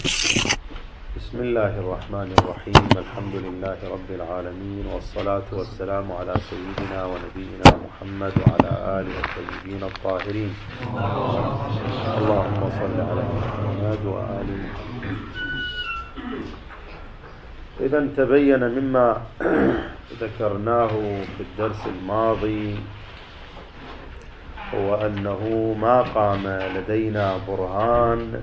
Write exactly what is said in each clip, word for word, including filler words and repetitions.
بسم الله الرحمن الرحيم. الحمد لله رب العالمين، والصلاة والسلام على سيدنا ونبينا محمد وعلى آله الطيبين الطاهرين. اللهم صل على محمد وآل محمد. إذا تبين مما ذكرناه في الدرس الماضي هو أنه ما قام لدينا برهان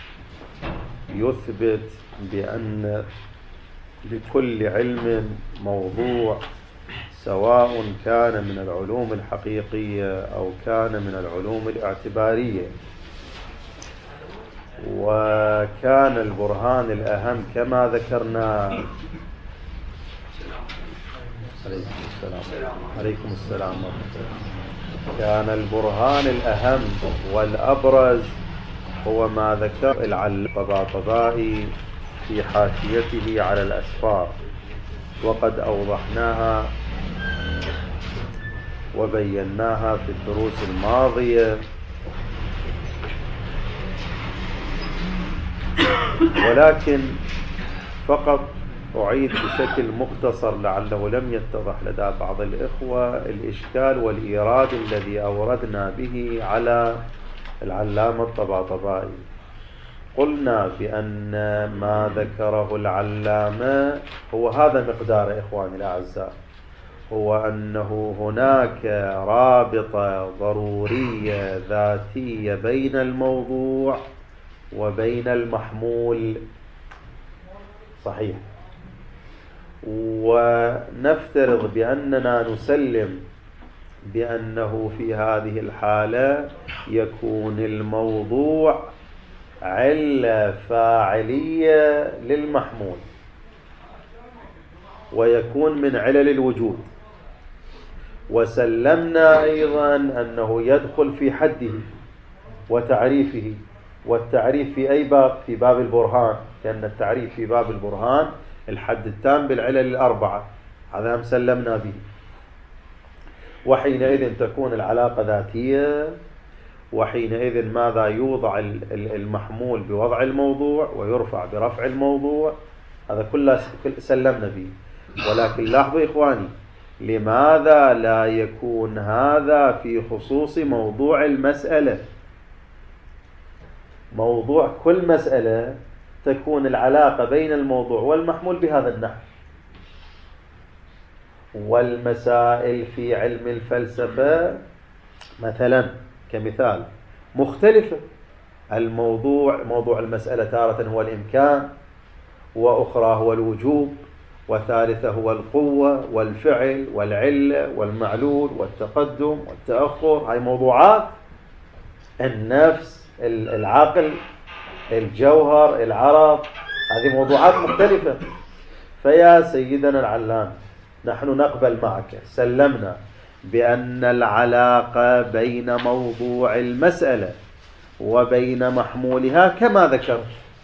يثبت بأن لكل علم موضوع، سواء كان من العلوم الحقيقية أو كان من العلوم الاعتبارية. وكان البرهان الأهم كما ذكرنا عليكم السلام عليكم السلام كان البرهان الأهم والأبرز هو ما ذكر العلامة الطباطبائي في حاشيته على الأسفار، وقد أوضحناها وبيناها في الدروس الماضية. ولكن فقط أعيد بشكل مختصر لعله لم يتضح لدى بعض الإخوة الإشكال والإيراد الذي أوردنا به على العلامة الطباطبائي. قلنا بأن ما ذكره العلامة هو هذا مقدار إخواني الأعزاء، هو أنه هناك رابطة ضرورية ذاتية بين الموضوع وبين المحمول، صحيح، ونفترض بأننا نسلم بأنه في هذه الحالة يكون الموضوع علة فاعلية للمحمول، ويكون من علل الوجود. وسلمنا أيضا أنه يدخل في حده وتعريفه، والتعريف في أي باب؟ في باب البرهان، لأن التعريف في باب البرهان الحد التام بالعلل الأربعة، هذا هم سلمنا به. وحينئذ تكون العلاقة ذاتية، وحينئذ ماذا؟ يوضع المحمول بوضع الموضوع ويرفع برفع الموضوع، هذا كله سلمنا به. ولكن لاحظوا إخواني، لماذا لا يكون هذا في خصوص موضوع المسألة؟ موضوع كل مسألة تكون العلاقة بين الموضوع والمحمول بهذا النحو. والمسائل في علم الفلسفة مثلا كمثال مختلفة، الموضوع موضوع المسألة تارة هو الإمكان، وأخرى هو الوجوب، وثالثة هو القوة والفعل والعلة والمعلول والتقدم والتأخر. هاي موضوعات النفس، العقل، الجوهر، العرض، هذه موضوعات مختلفة. فيا سيدنا العلام، نحن نقبل معك، سلمنا بأن العلاقة بين موضوع المسألة وبين محمولها كما ذكر،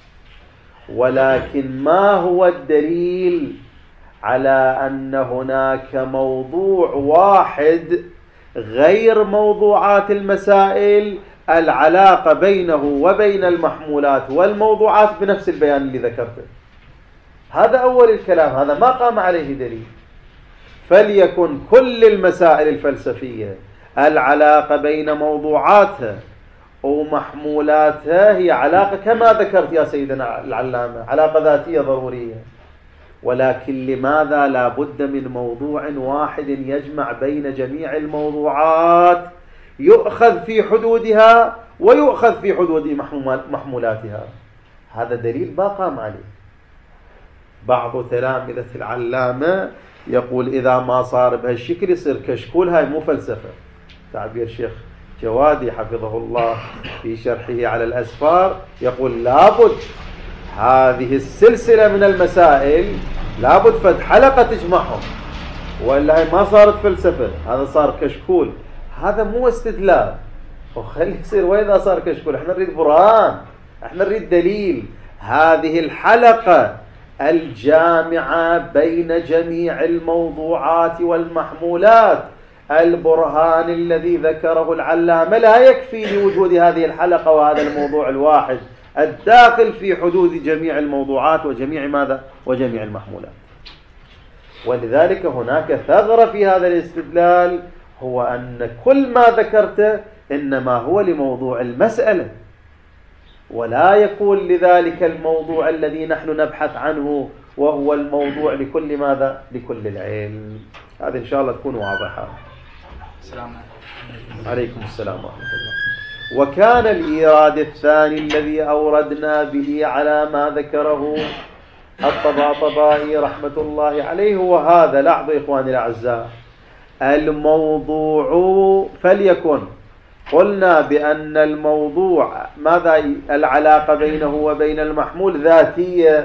ولكن ما هو الدليل على أن هناك موضوع واحد غير موضوعات المسائل العلاقة بينه وبين المحمولات والموضوعات بنفس البيان اللي ذكرته؟ هذا أول الكلام، هذا ما قام عليه دليل. فليكن كل المسائل الفلسفية العلاقة بين موضوعاتها ومحمولاتها هي علاقة كما ذكرت يا سيدنا العلامة، علاقة ذاتية ضرورية. ولكن لماذا لا بد من موضوع واحد يجمع بين جميع الموضوعات، يؤخذ في حدودها ويؤخذ في حدود محمولاتها؟ هذا دليل ما قام عليه. بعض تلامذة العلامة يقول إذا ما صار بهالشكل يصير كشكول، هاي مو فلسفة. تعبير شيخ جوادي حفظه الله في شرحه على الأسفار يقول لابد هذه السلسلة من المسائل لابد فد حلقة تجمعهم، وإلا هاي ما صارت فلسفة، هذا صار كشكول. هذا مو استدلال، وخلي يصير وإذا صار كشكول. احنا نريد برهان، احنا نريد دليل. هذه الحلقة الجامعة بين جميع الموضوعات والمحمولات، البرهان الذي ذكره العلامة لا يكفي لوجود هذه الحلقة وهذا الموضوع الواحد الداخل في حدود جميع الموضوعات وجميع ماذا؟ وجميع المحمولات. ولذلك هناك ثغرة في هذا الاستدلال، هو أن كل ما ذكرته إنما هو لموضوع المسألة، ولا يكون لذلك الموضوع الذي نحن نبحث عنه وهو الموضوع لكل ماذا؟ لكل العلم. هذا إن شاء الله تكون واضحة. السلام عليكم السلام ورحمة الله. وكان الإيراد الثاني الذي أوردنا به على ما ذكره الطباطبائي رحمة الله عليه، وهذا لاحظوا إخواني الأعزاء، الموضوع فليكن قلنا بأن الموضوع ماذا؟ العلاقة بينه وبين المحمول ذاتية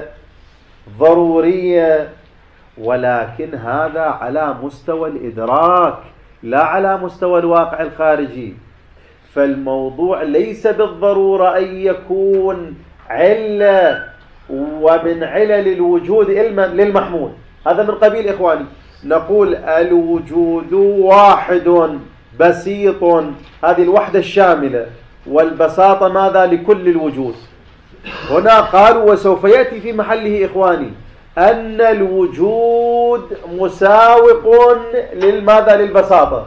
ضرورية، ولكن هذا على مستوى الإدراك لا على مستوى الواقع الخارجي. فالموضوع ليس بالضرورة أن يكون علة ومن علل الوجود علما للمحمول. هذا من قبيل إخواني نقول الوجود واحد بسيط، هذه الوحدة الشاملة، والبساطة ماذا؟ لكل الوجود. هنا قالوا وسوف يأتي في محله إخواني أن الوجود مساوق للماذا؟ للبساطة،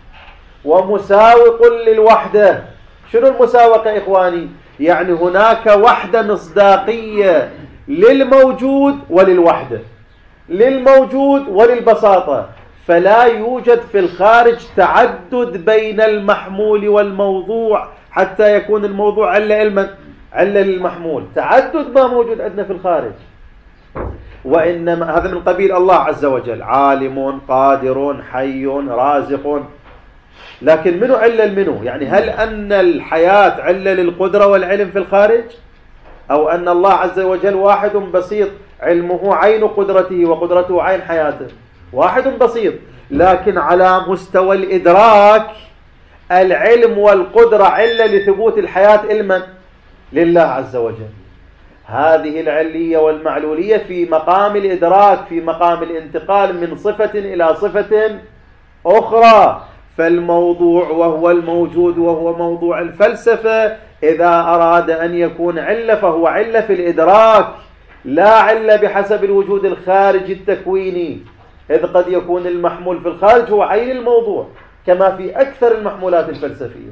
ومساوق للوحدة. شنو المساوقة إخواني؟ يعني هناك وحدة مصداقية للموجود وللوحدة، للموجود وللبساطة. فلا يوجد في الخارج تعدد بين المحمول والموضوع حتى يكون الموضوع علة علما علة للمحمول. تعدد ما موجود عندنا في الخارج. وإنما هذا من قبيل الله عز وجل، عالم قادر حي رازق. لكن منو علة منو؟ يعني هل أن الحياة علة للقدرة والعلم في الخارج؟ أو أن الله عز وجل واحد بسيط علمه عين قدرته وقدرته عين حياته؟ واحد بسيط، لكن على مستوى الإدراك العلم والقدرة علة لثبوت الحياة علما لله عز وجل. هذه العلية والمعلولية في مقام الإدراك، في مقام الانتقال من صفة إلى صفة أخرى. فالموضوع وهو الموجود وهو موضوع الفلسفة إذا أراد أن يكون علة فهو علة في الإدراك، لا علة بحسب الوجود الخارجي التكويني، إذ قد يكون المحمول في الخارج هو عين الموضوع كما في أكثر المحمولات الفلسفية.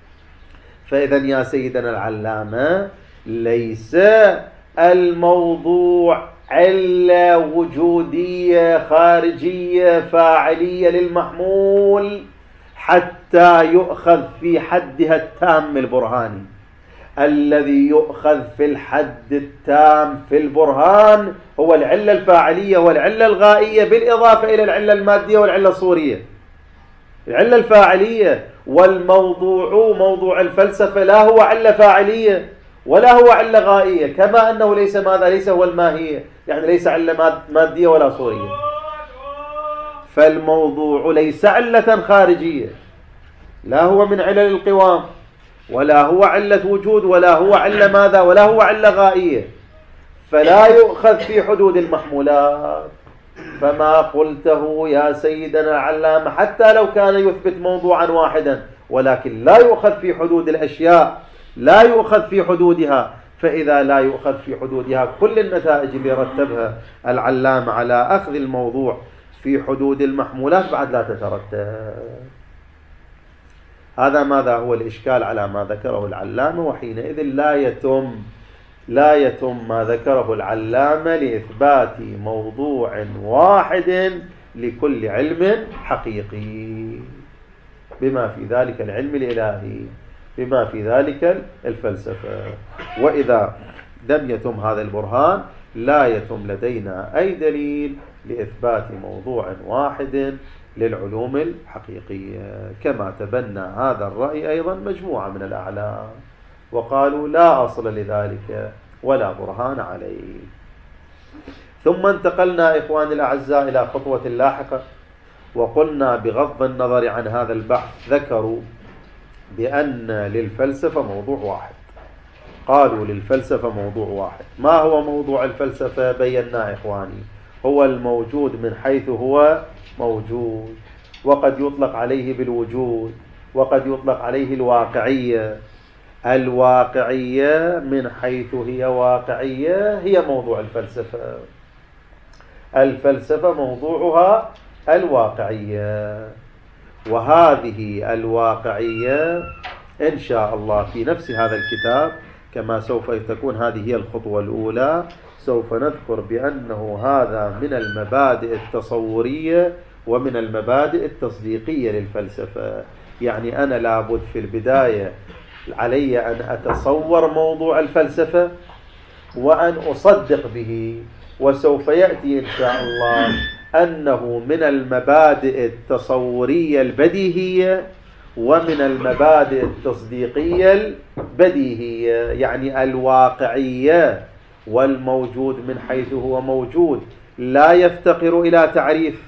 فإذا يا سيدنا العلامة ليس الموضوع علة وجودية خارجية فاعلية للمحمول حتى يؤخذ في حدها التام البرهاني. الذي يؤخذ في الحد التام في البرهان هو العلة الفاعلية والعلة الغائية، بالإضافة إلى العلة المادية والعلة الصورية. العلة الفاعلية والموضوع موضوع الفلسفة لا هو علة فاعلية ولا هو علة غائية، كما أنه ليس ماذا؟ ليس هو الماهية، يعني ليس علة مادية ولا صورية. فالموضوع ليس علة خارجية، لا هو من علل القوام ولا هو علة وجود ولا هو علة ماذا؟ ولا هو علة غائية. فلا يؤخذ في حدود المحمولات. فما قلته يا سيدنا العلامة حتى لو كان يثبت موضوعا واحدا، ولكن لا يؤخذ في حدود الأشياء، لا يؤخذ في حدودها. فإذا لا يؤخذ في حدودها كل النتائج اللي رتبها العلامة على أخذ الموضوع في حدود المحمولات بعد لا تترتب. هذا ماذا هو الإشكال على ما ذكره العلامة. وحينئذ لا يتم لا يتم ما ذكره العلامة لإثبات موضوع واحد لكل علم حقيقي، بما في ذلك العلم الإلهي، بما في ذلك الفلسفة. وإذا لم يتم هذا البرهان لا يتم لدينا أي دليل لإثبات موضوع واحد للعلوم الحقيقية، كما تبنى هذا الرأي أيضا مجموعة من الأعلام وقالوا لا أصل لذلك ولا برهان عليه. ثم انتقلنا إخواني الأعزاء إلى خطوة لاحقة، وقلنا بغض النظر عن هذا البحث ذكروا بأن للفلسفة موضوع واحد. قالوا للفلسفة موضوع واحد. ما هو موضوع الفلسفة؟ بينا إخواني، هو الموجود من حيث هو موجود، وقد يطلق عليه بالوجود، وقد يطلق عليه الواقعية. الواقعية من حيث هي واقعية هي موضوع الفلسفة. الفلسفة موضوعها الواقعية، وهذه الواقعية إن شاء الله في نفس هذا الكتاب كما سوف تكون هذه هي الخطوة الأولى، سوف نذكر بأنه هذا من المبادئ التصورية ومن المبادئ التصديقية للفلسفة. يعني أنا لابد في البداية علي أن أتصور موضوع الفلسفة وأن أصدق به، وسوف يأتي إن شاء الله أنه من المبادئ التصورية البديهية ومن المبادئ التصديقية البديهية، يعني الواقعية والموجود من حيث هو موجود لا يفتقر إلى تعريف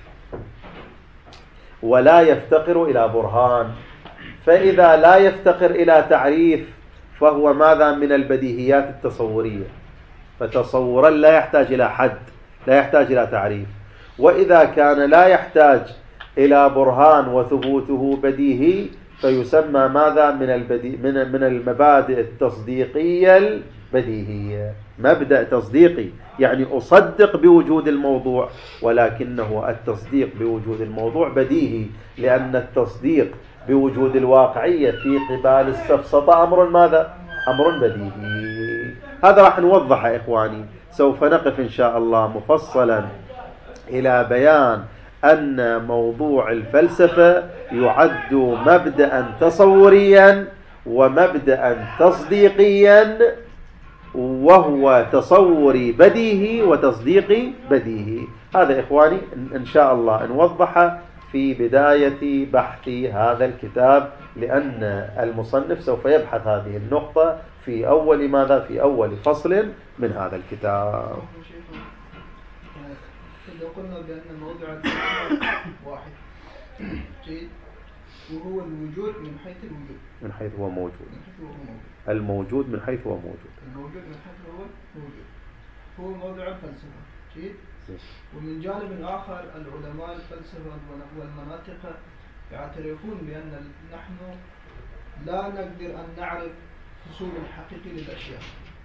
ولا يفتقر إلى برهان. فإذا لا يفتقر إلى تعريف فهو ماذا؟ من البديهيات التصورية، فتصورا لا يحتاج إلى حد، لا يحتاج إلى تعريف. وإذا كان لا يحتاج إلى برهان وثبوته بديهي فيسمى ماذا؟ من البدي من من المبادئ التصديقية البديهية. مبدأ تصديقي يعني أصدق بوجود الموضوع، ولكنه التصديق بوجود الموضوع بديهي، لأن التصديق بوجود الواقعية في قبال السفسطة أمر ماذا؟ أمر بديهي. هذا راح نوضحه إخواني. سوف نقف إن شاء الله مفصلا إلى بيان أن موضوع الفلسفة يعد مبدأ تصوريا ومبدأ تصديقيا، وهو تصوري بديهي وتصديقي بديهي. هذا إخواني إن شاء الله نوضح في بداية بحث هذا الكتاب، لأن المصنف سوف يبحث هذه النقطة في أول ماذا؟ في أول فصل من هذا الكتاب. لو قلنا بأن موضوع واحد جيد، وهو الوجود من حيث الوجود، من حيث هو موجود، من حيث هو موجود. الموجود من حيث هو موجود، الموجود من حيث هو موجود هو موضوع الفلسفة جيد. ومن جانب آخر العلماء الفلسفة والمناطق يعترفون بأن نحن لا نقدر أن نعرف فصول الحقيقي للأشياء.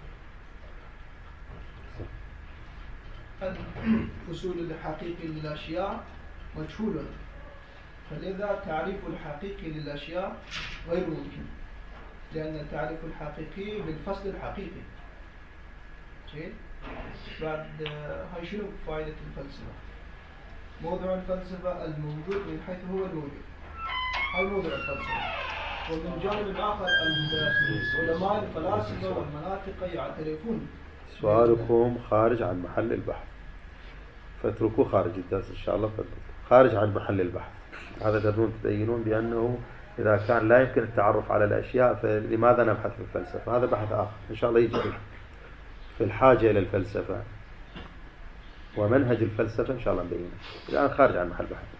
الفصول الحقيقي للأشياء مجهولة، فلذا تعريف الحقيقي للأشياء غير ممكن، لأن التعريف الحقيقي بالفصل الحقيقي. جيد. بعد هاي شنو فائدة الفلسفة؟ موضوع الفلسفة الموجود من حيث هو الموجود، هاي موضوع الفلسفة. ومن جانب آخر العلماء الفلاسفة والمناطق يعترفون. سؤالكم خارج عن محل البحث، فاتركوه خارج الدرس إن شاء الله، خارج عن محل البحث. هذا تدرون تبينون بأنه إذا كان لا يمكن التعرف على الأشياء فلماذا نبحث في الفلسفة؟ هذا بحث آخر إن شاء الله يجي في الحاجة إلى الفلسفة ومنهج الفلسفة إن شاء الله نبينه. الآن خارج عن محل بحث.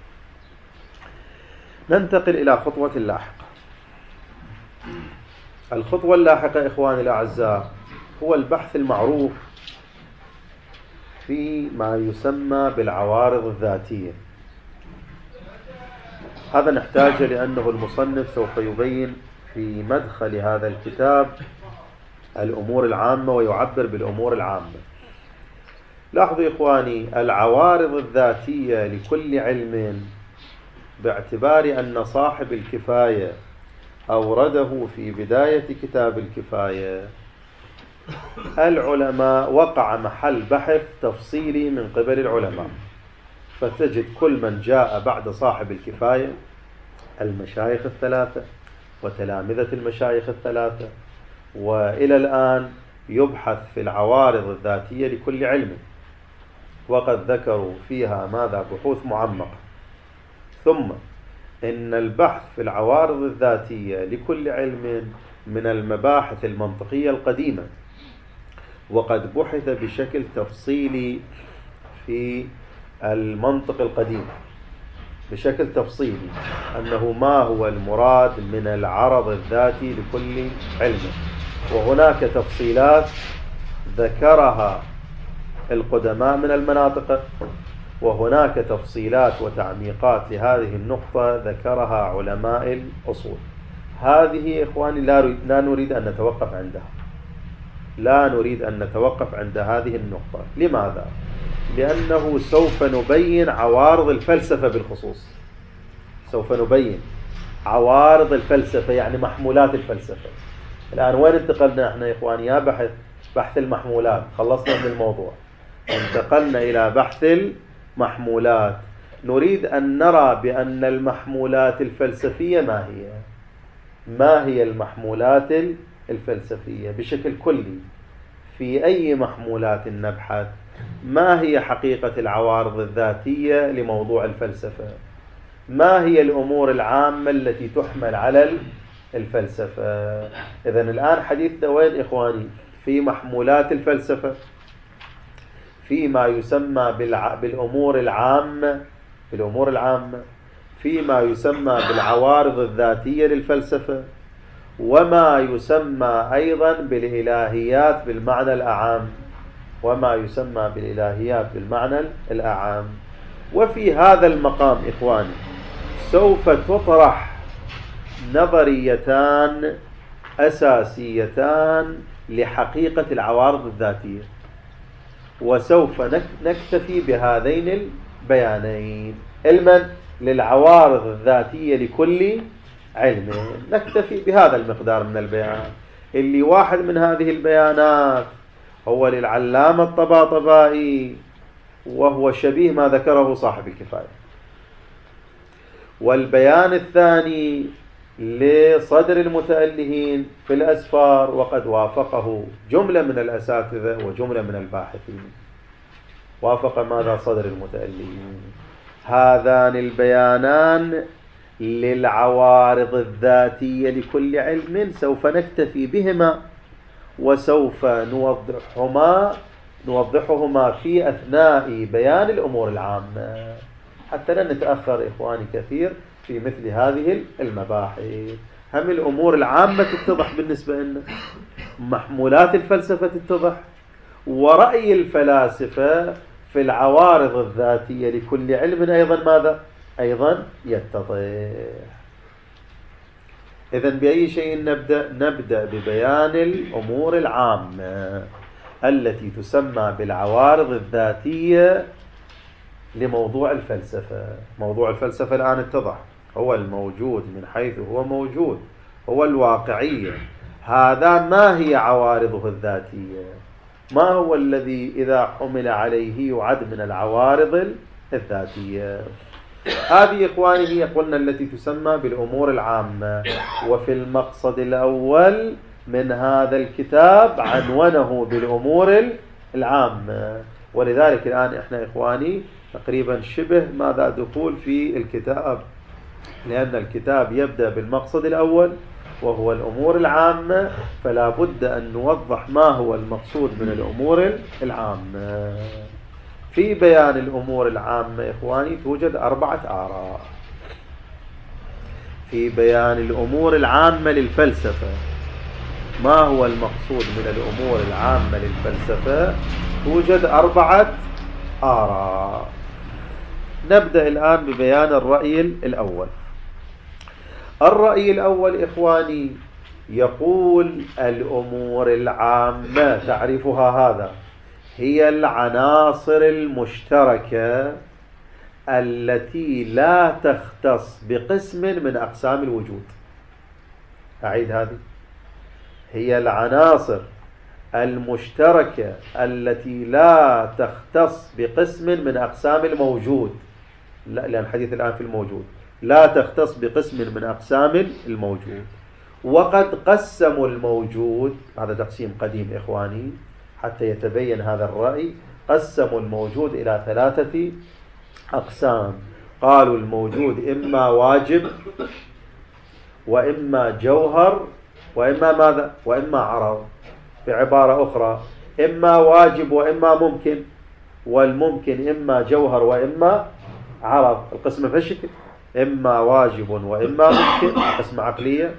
ننتقل إلى خطوة لاحقة. الخطوة اللاحقة إخواني الأعزاء هو البحث المعروف في ما يسمى بالعوارض الذاتية. هذا نحتاجه لأنه المصنف سوف يبين في مدخل هذا الكتاب الأمور العامة ويعبر بالأمور العامة. لاحظوا إخواني، العوارض الذاتية لكل علم باعتبار أن صاحب الكفاية أورده في بداية كتاب الكفاية، العلماء وقع محل بحث تفصيلي من قبل العلماء، فتجد كل من جاء بعد صاحب الكفاية المشايخ الثلاثة وتلامذة المشايخ الثلاثة، وإلى الآن يبحث في العوارض الذاتية لكل علم، وقد ذكروا فيها ماذا؟ بحوث معمقة. ثم إن البحث في العوارض الذاتية لكل علم من المباحث المنطقية القديمة، وقد بحث بشكل تفصيلي في المنطق القديم بشكل تفصيلي أنه ما هو المراد من العرض الذاتي لكل علم، وهناك تفصيلات ذكرها القدماء من المناطق، وهناك تفصيلات وتعميقات لهذه النقطة ذكرها علماء الأصول. هذه إخواني لا, لا نريد أن نتوقف عندها، لا نريد أن نتوقف عند هذه النقطة. لماذا؟ لأنه سوف نبين عوارض الفلسفة بالخصوص، سوف نبين عوارض الفلسفة يعني محمولات الفلسفة. الآن وين انتقلنا احنا يا إخواني؟ يا بحث بحث المحمولات، خلصنا من الموضوع، انتقلنا إلى بحث المحمولات. نريد أن نرى بأن المحمولات الفلسفية ما هي، ما هي المحمولات الفلسفية بشكل كلي، في أي محمولات نبحث، ما هي حقيقة العوارض الذاتية لموضوع الفلسفة، ما هي الأمور العامة التي تحمل على الفلسفة. إذن الآن حديثنا وين إخواني؟ في محمولات الفلسفة، فيما يسمى بالأمور العامة، بالأمور العامة، فيما يسمى بالعوارض الذاتية للفلسفة، وما يسمى أيضا بالإلهيات بالمعنى الأعام، وما يسمى بالإلهيات بالمعنى الأعام. وفي هذا المقام إخواني سوف تطرح نظريتان أساسيتان لحقيقة العوارض الذاتية، وسوف نكتفي بهذين البيانين. علما للعوارض الذاتية لكل علم، نكتفي بهذا المقدار من البيان، اللي واحد من هذه البيانات هو للعلامة الطباطبائي، وهو شبيه ما ذكره صاحب الكفاية. والبيان الثاني لصدر المتألهين في الأسفار، وقد وافقه جملة من الأساتذة وجملة من الباحثين. وافق ماذا؟ صدر المتألهين. هذان البيانان للعوارض الذاتية لكل علم سوف نكتفي بهما، وسوف نوضحهما نوضحهما في أثناء بيان الأمور العامة، حتى لا نتأخر إخواني كثير في مثل هذه المباحث. هم الأمور العامة تتضح بالنسبة لنا، محمولات الفلسفة تتضح، ورأي الفلاسفة في العوارض الذاتية لكل علم أيضا ماذا؟ أيضا يتضح. إذن بأي شيء نبدأ؟ نبدأ ببيان الأمور العامة التي تسمى بالعوارض الذاتية لموضوع الفلسفة. موضوع الفلسفة الآن اتضح، هو الموجود من حيث هو موجود، هو الواقعية. هذا ما هي عوارضه الذاتية؟ ما هو الذي إذا حمل عليه يعد من العوارض الذاتية؟ هذه إخواني هي قلنا التي تسمى بالأمور العامة. وفي المقصد الأول من هذا الكتاب عنونه بالأمور العامة، ولذلك الآن إحنا إخواني تقريبا شبه ماذا دخول في الكتاب، لأن الكتاب يبدأ بالمقصد الأول وهو الأمور العامة، فلا بد أن نوضح ما هو المقصود من الأمور العامة. في بيان الأمور العامة إخواني توجد أربعة آراء. في بيان الأمور العامة للفلسفة، ما هو المقصود من الأمور العامة للفلسفة؟ توجد أربعة آراء. نبدأ الآن ببيان الرأي الأول. الرأي الأول إخواني يقول الأمور العامة تعرفها هذا هي العناصر المشتركة التي لا تختص بقسم من أقسام الوجود. أعيد هذه، هي العناصر المشتركة التي لا تختص بقسم من أقسام الموجود، لا لأن الحديث الآن في الموجود، لا تختص بقسم من أقسام الموجود. وقد قسموا الموجود، هذا تقسيم قديم إخواني حتى يتبين هذا الرأي، قسموا الموجود إلى ثلاثة أقسام. قالوا الموجود إما واجب وإما جوهر وإما ماذا؟ وإما عرض. بعبارة أخرى إما واجب وإما ممكن، والممكن إما جوهر وإما عرض. القسم في الشكل إما واجب وإما ممكن، قسم عقلية،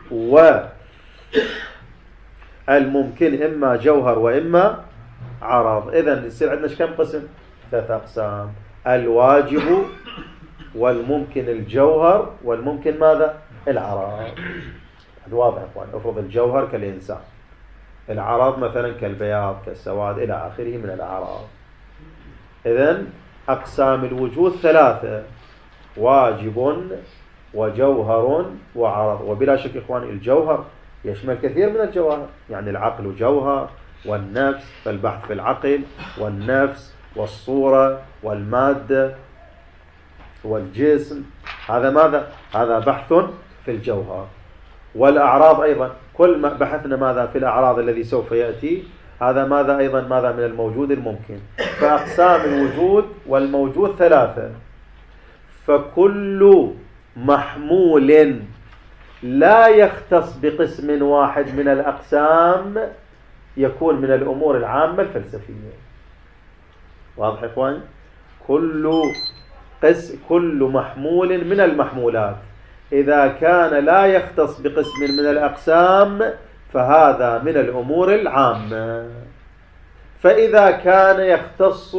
والممكن إما جوهر وإما عرض. إذن يصير عندنا كم قسم؟ ثلاثة أقسام: الواجب والممكن الجوهر والممكن ماذا؟ العرض. واضح يا اخوان. افرض الجوهر كالإنسان، العرض مثلا كالبياض كالسواد إلى آخره من الأعراض. إذن أقسام الوجود ثلاثة: واجب وجوهر وعرض. وبلا شك إخواني الجوهر يشمل كثير من الجواهر، يعني العقل جوهر، والنفس فالبحث في العقل والنفس والصورة والمادة والجسم، هذا ماذا؟ هذا بحث في الجوهر. والأعراض أيضا، كل ما بحثنا ماذا في الأعراض الذي سوف يأتي، هذا ماذا أيضا ماذا من الموجود الممكن. فأقسام الوجود والموجود ثلاثة، فكل محمول لا يختص بقسم واحد من الأقسام يكون من الأمور العامة الفلسفية. واضح إخواني؟ كل قس كل محمول من المحمولات إذا كان لا يختص بقسم من الأقسام فهذا من الأمور العامة. فإذا كان يختص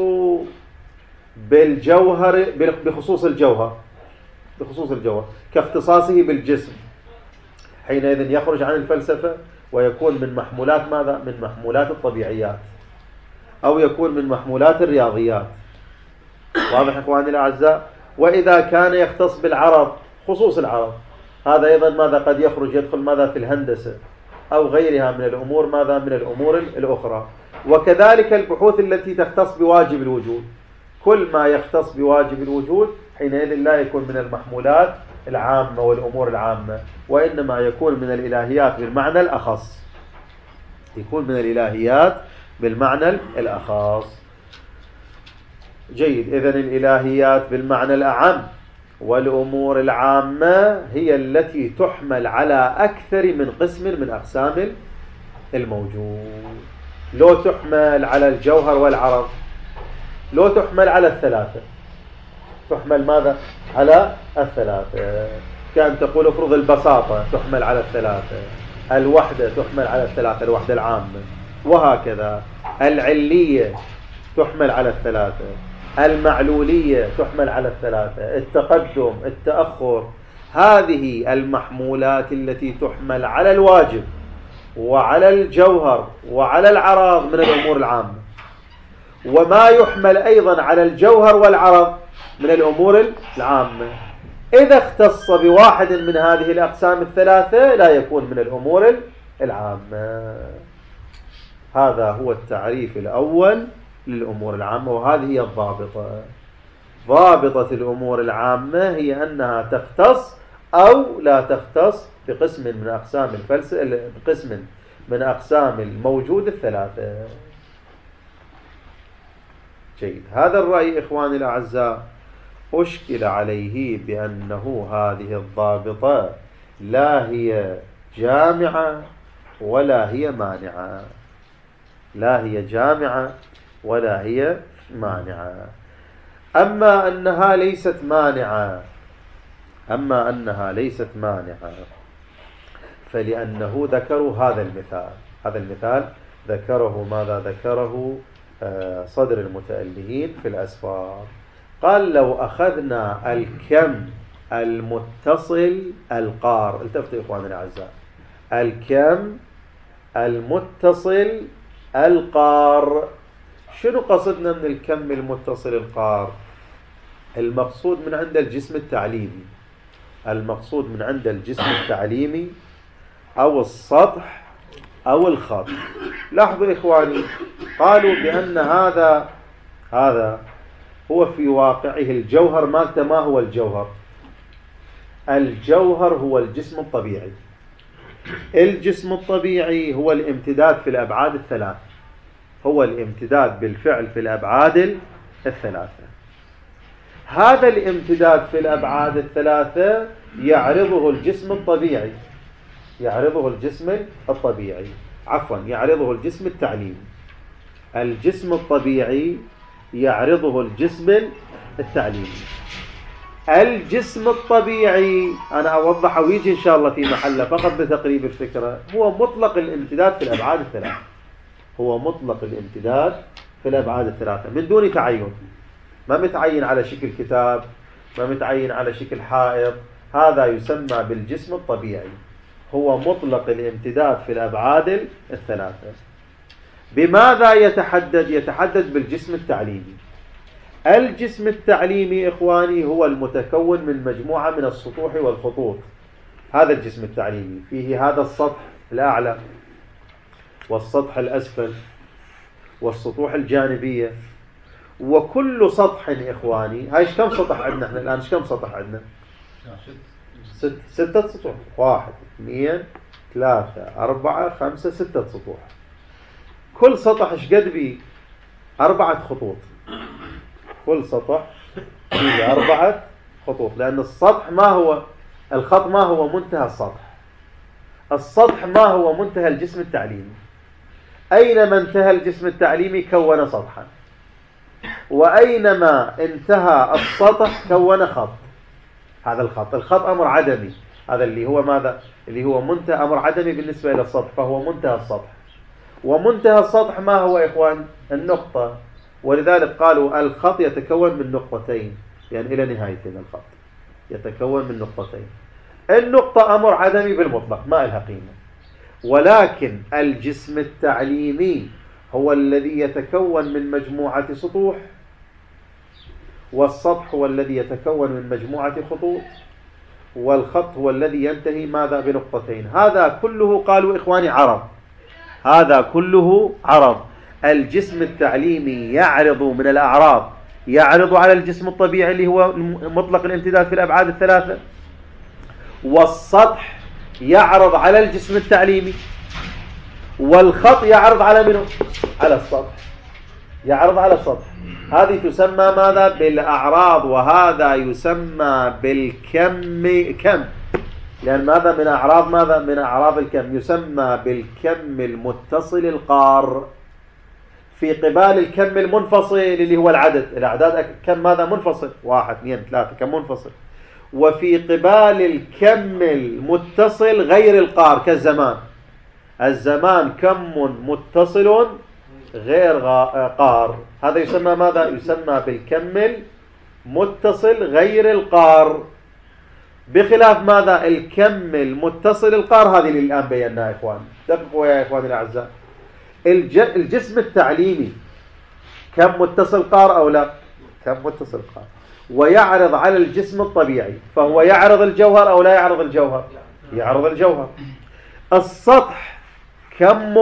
بالجوهر بخصوص الجوهر بخصوص الجوهر كاختصاصه بالجسم، حينئذ يخرج عن الفلسفة ويكون من محمولات ماذا؟ من محمولات الطبيعيات، أو يكون من محمولات الرياضيات. واضح إخواني الأعزاء؟ وإذا كان يختص بالعرض خصوص العرض، هذا أيضا ماذا؟ قد يخرج يدخل ماذا؟ في الهندسة أو غيرها من الأمور ماذا؟ من الأمور الأخرى. وكذلك البحوث التي تختص بواجب الوجود، كل ما يختص بواجب الوجود حينئذ لا يكون من المحمولات العامة والأمور العامة، وإنما يكون من الإلهيات بالمعنى الأخص، يكون من الإلهيات بالمعنى الأخص. جيد. إذن الإلهيات بالمعنى الأعم والأمور العامة هي التي تحمل على أكثر من قسم من أقسام الموجود. لو تحمل على الجوهر والعرض، لو تحمل على الثلاثة، تحمل ماذا؟ على الثلاثة. كان تقول افرض البساطة تحمل على الثلاثة، الوحدة تحمل على الثلاثة، الوحدة العامة، وهكذا. العلية تحمل على الثلاثة، المعلولية تحمل على الثلاثة، التقدم، التأخر. هذه المحمولات التي تحمل على الواجب وعلى الجوهر وعلى العرض من الأمور العامة، وما يحمل أيضا على الجوهر والعرض من الأمور العامة. إذا اختص بواحد من هذه الأقسام الثلاثة لا يكون من الأمور العامة. هذا هو التعريف الأول للأمور العامة، وهذه هي الضابطة. ضابطة الأمور العامة هي أنها تختص أو لا تختص بقسم من أقسام الفلسفة، بقسم من أقسام الموجود الثلاثة. جيد. هذا الرأي إخواني الأعزاء أشكل عليه بأنه هذه الضابطة لا هي جامعة ولا هي مانعة، لا هي جامعة ولا هي مانعة. أما أنها ليست مانعة أما أنها ليست مانعة فلأنه ذكروا هذا المثال. هذا المثال ذكره ماذا؟ ذكره صدر المتألهين في الأسفار. قال لو أخذنا الكم المتصل القار، التفتوا إخواننا الأعزاء، الكم المتصل القار. شنو قصدنا من الكم المتصل القار؟ المقصود من عند الجسم التعليمي، المقصود من عند الجسم التعليمي أو السطح أو الخط. لاحظوا إخواني، قالوا بأن هذا هذا هو في واقعه الجوهر مالته. ما هو الجوهر؟ الجوهر هو الجسم الطبيعي. الجسم الطبيعي هو الامتداد في الأبعاد الثلاث، هو الامتداد بالفعل في الأبعاد الثلاثة. هذا الامتداد في الأبعاد الثلاثة يعرضه الجسم الطبيعي يعرضه الجسم الطبيعي عفوا يعرضه الجسم التعليمي. الجسم الطبيعي يعرضه الجسم التعليمي. الجسم الطبيعي أنا أوضح ويجي إن شاء الله في محله فقط بتقريب الفكرة، هو مطلق الامتداد في الأبعاد الثلاثة، هو مطلق الامتداد في الأبعاد الثلاثة من دون تعين. ما متعين على شكل كتاب، ما متعين على شكل حائط. هذا يسمى بالجسم الطبيعي، هو مطلق الامتداد في الأبعاد الثلاثة. بماذا يتحدد؟ يتحدد بالجسم التعليمي. الجسم التعليمي إخواني هو المتكون من مجموعة من السطوح والخطوط. هذا الجسم التعليمي فيه هذا السطح الأعلى والسطح الأسفل والسطوح الجانبية، وكل سطح إخواني، هاي كم سطح عندنا احنا الآن؟ كم سطح عندنا؟ ست ستة سطوح. واحد اثنين ثلاثة أربعة خمسة ستة سطوح. كل سطح ايش قد بيه؟ أربعة خطوط. كل سطح فيه أربعة خطوط، لأن السطح ما هو الخط، ما هو منتهى السطح. السطح ما هو منتهى الجسم التعليمي. أينما انتهى الجسم التعليمي كون سطحا، وأينما انتهى السطح كون خط. هذا الخط، الخط أمر عدمي، هذا اللي هو ماذا؟ اللي هو منتهى أمر عدمي بالنسبة إلى السطح، فهو منتهى السطح. ومنتهى السطح ما هو يا إخوان؟ النقطة. ولذلك قالوا الخط يتكون من نقطتين، يعني إلى نهايتين الخط يتكون من نقطتين. النقطة أمر عدمي بالمطلق ما لها قيمة، ولكن الجسم التعليمي هو الذي يتكون من مجموعة سطوح، والسطح هو الذي يتكون من مجموعة خطوط، والخط هو الذي ينتهي ماذا؟ بنقطتين. هذا كله قالوا إخواني عرض، هذا كله عرض. الجسم التعليمي يعرض من الأعراض، يعرض على الجسم الطبيعي اللي هو مطلق الامتداد في الأبعاد الثلاثة، والسطح يعرض على الجسم التعليمي، والخط يعرض على منه؟ على السطح، يعرض على السطح. هذه تسمى ماذا؟ بالأعراض، وهذا يسمى بالكم. كم، لأن ماذا من أعراض ماذا؟ من أعراض الكم، يسمى بالكم المتصل القار. في قبال الكم المنفصل اللي هو العدد، الأعداد كم ماذا؟ منفصل، واحد اثنين ثلاثة، كم منفصل. وفي قبال الكم المتصل غير القار كالزمان، الزمان كم متصل غير قار. هذا يسمى ماذا؟ يسمى بالكم المتصل غير القار. بخلاف ماذا؟ الكم المتصل القار. هذه اللي الآن بيناها يا إخوان. دققوا يا إخواني الأعزاء، الجسم التعليمي كم متصل قار أو لا؟ كم متصل قار، ويعرض على الجسم الطبيعي، فهو يعرض الجوهر أو لا يعرض الجوهر؟ يعرض الجوهر. السطح كم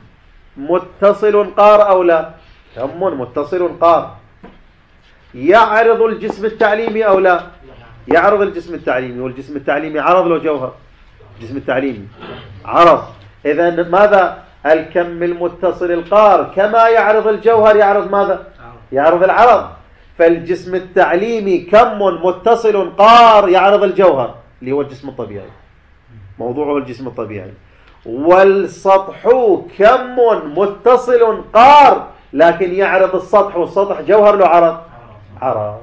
متصل قار أو لا؟ كم متصل قار. يعرض الجسم التعليمي أو لا؟ يعرض الجسم التعليمي. والجسم التعليمي عرض له جوهر؟ الجسم التعليمي عرض. إذن ماذا؟ الكم المتصل القار كما يعرض الجوهر يعرض ماذا؟ يعرض العرض. فالجسم التعليمي كم متصل قار يعرض الجوهر اللي هو الجسم الطبيعي، موضوعه الجسم الطبيعي. والسطح كم متصل قار لكن يعرض السطح، والسطح جوهر له عرض؟ عرض.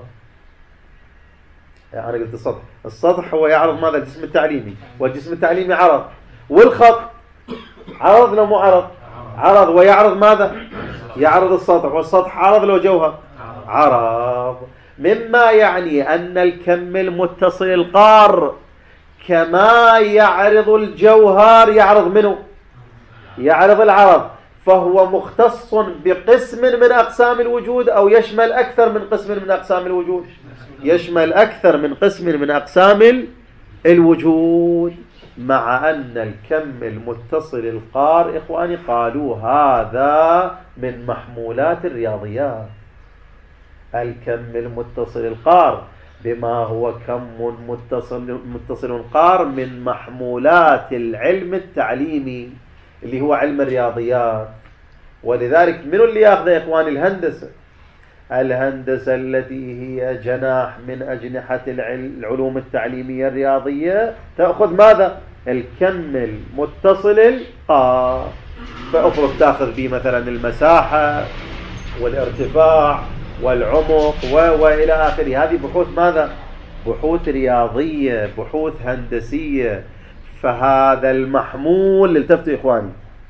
يعني قلت السطح، السطح هو يعرض ماذا؟ الجسم التعليمي، والجسم التعليمي عرض. والخط عرض له مو عرض؟ عرض. ويعرض ماذا؟ يعرض السطح، والسطح عرض له جوهر؟ عرض. مما يعني أن الكم المتصل القار كما يعرض الجوهر يعرض منه؟ يعرض العرض. فهو مختص بقسم من أقسام الوجود أو يشمل أكثر من قسم من أقسام الوجود؟ يشمل أكثر من قسم من أقسام الوجود. مع أن الكم المتصل القار إخواني قالوا هذا من محمولات الرياضيات. الكم المتصل القار بما هو كم متصل متصل قار من محمولات العلم التعليمي اللي هو علم الرياضيات. ولذلك منو اللي ياخذ يا إخواني؟ الهندسة. الهندسة التي هي جناح من أجنحة العلوم التعليمية الرياضية تأخذ ماذا؟ الكم المتصل القار. فأفرض تأخذ به مثلا المساحة والارتفاع والعمق وإلى آخره. هذه بحوث ماذا؟ بحوث رياضية، بحوث هندسية. فهذا المحمول، التفتوا إخواني،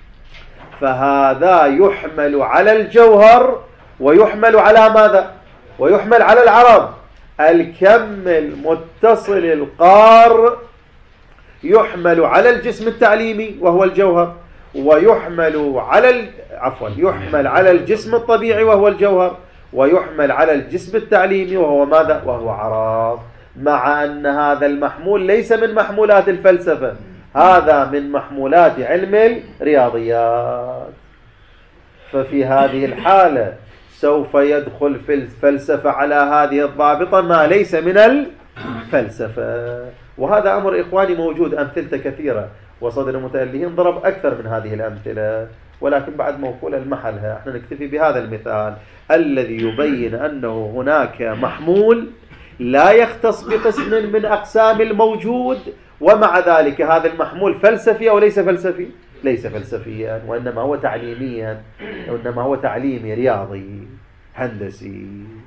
فهذا يحمل على الجوهر ويحمل على ماذا؟ ويحمل على العرض. الكم المتصل القار يحمل على الجسم التعليمي وهو الجوهر، ويحمل على ال... عفوا يحمل على الجسم الطبيعي وهو الجوهر، ويحمل على الجسم التعليمي وهو ماذا؟ وهو عراض. مع أن هذا المحمول ليس من محمولات الفلسفة، هذا من محمولات علم الرياضيات. ففي هذه الحالة سوف يدخل في الفلسفة على هذه الضابطة ما ليس من الفلسفة. وهذا أمر إخواني موجود، أمثلة كثيرة، وصدر المتألهين ضرب أكثر من هذه الأمثلة، ولكن بعد موكولة المحلها احنا نكتفي بهذا المثال الذي يبين أنه هناك محمول لا يختص بقسم من أقسام الموجود، ومع ذلك هذا المحمول فلسفي أو ليس فلسفي؟ ليس فلسفيا، وإنما هو تعليميا، وإنما هو تعليمي رياضي هندسي.